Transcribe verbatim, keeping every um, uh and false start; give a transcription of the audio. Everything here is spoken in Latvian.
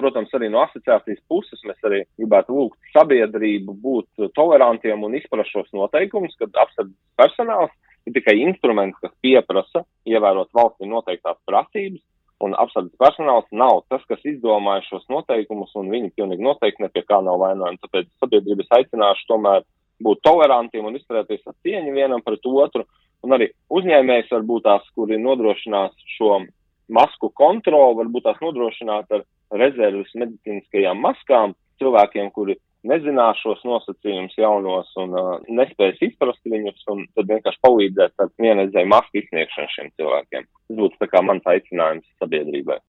protams, arī no asociācijas puses mēs arī gribētu lūgt sabiedrību būt tolerantiem un izprast šos noteikumus, kad apsardzes personāls ir tikai instruments, kas pieprasa ievērot valstī noteiktās prasības, un apsardzes personāls nav tas, kas izdomāja šos noteikumus, un viņi pilnīgi noteikti ne pie kā nav vainojami. Tāpēc sabiedrības aicināšu tomēr būt tolerantiem un izturēties ar cieņu vienam pret otru, un arī uzņēmējs varbūt tās, kuri nodrošinās šo masku kontroli, varbūt tās nodrošināt ar rezerves medicīniskajām maskām cilvēkiem, kuri nezinās šos nosacījumus jaunos un uh, nespējas izprast viņus, un tad vienkārši palīdzēt ar vienreizēju masku izsniegšanu šiem cilvēkiem. Tas būtu tā kā mans aicinājums sabiedrībai.